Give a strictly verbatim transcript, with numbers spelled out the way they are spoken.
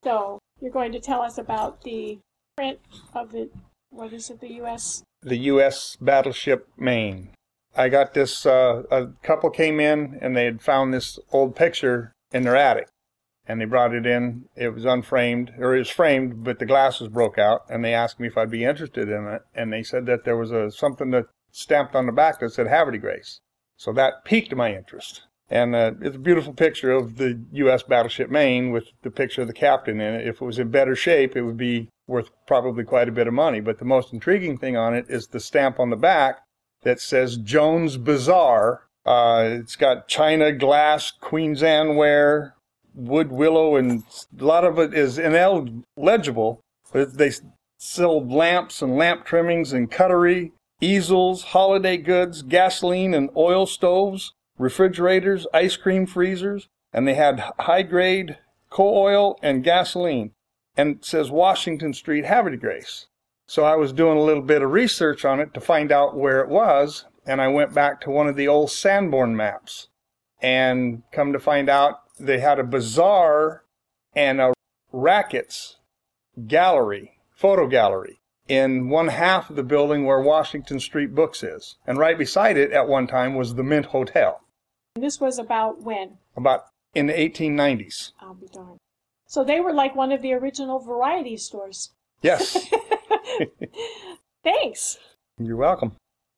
So you're going to tell us about the print of the, what is it, the U S? The U S battleship Maine. I got this, uh, a couple came in and they had found this old picture in their attic. And they brought it in. It was unframed, or it was framed, but the glasses broke out. And they asked me if I'd be interested in it. And they said that there was a something that stamped on the back that said Haverty Grace. So that piqued my interest. And uh, it's a beautiful picture of the U S battleship Maine with the picture of the captain in it. If it was in better shape, it would be worth probably quite a bit of money. But the most intriguing thing on it is the stamp on the back that says Jones Bazaar. Uh, it's got china, glass, Queen's Anne ware, wood, willow, and a lot of it is illegible. But they sold lamps and lamp trimmings and cutlery, easels, holiday goods, gasoline and oil stoves, refrigerators, ice cream freezers, and they had high-grade coal oil and gasoline. And it says Washington Street, Haverty Grace. So I was doing a little bit of research on it to find out where it was, and I went back to one of the old Sanborn maps. And come to find out, they had a bazaar and a Rackett's gallery, photo gallery, in one half of the building where Washington Street Books is. And right beside it at one time was the Mint Hotel. This was about when? About in the eighteen nineties. I'll be darned. So they were like one of the original variety stores. Yes. Thanks. You're welcome.